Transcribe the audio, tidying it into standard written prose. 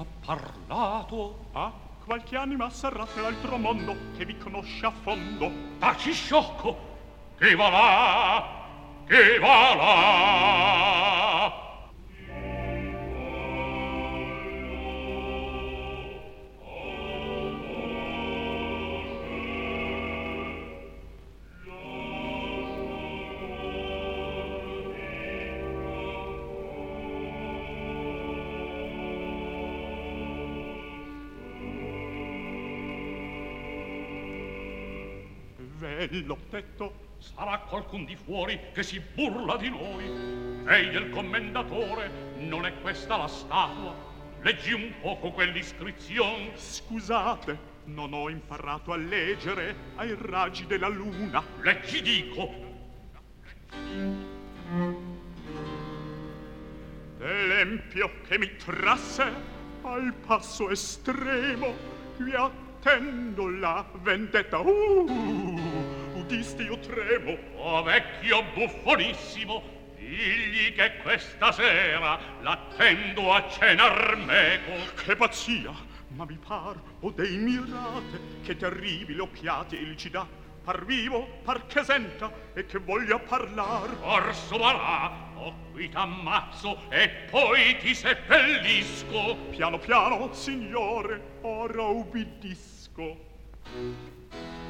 ha parlato? Ah, qualche anima sarà nell'altro mondo che vi conosce a fondo. Taci sciocco! Che va là? Che va là? Ve l'ho detto. Sarà qualcun di fuori che si burla di noi. Ehi del commendatore, non è questa la statua? Leggi un poco quell'iscrizione. Scusate, non ho imparato a leggere ai raggi della luna. Leggi, dico. L'empio che mi trasse al passo estremo, qui attendo la vendetta. Udisti io tremo. Oh vecchio buffonissimo, digli che questa sera l'attendo a cenar meco. Che pazzia! Ma mi par, o dei mirate, che terribile occhiati il ci dà. Par vivo, par che senta, e che voglia parlar. Orso varà, o qui t'ammazzo, e poi ti seppellisco. Piano piano, signore, ora ubbidisco.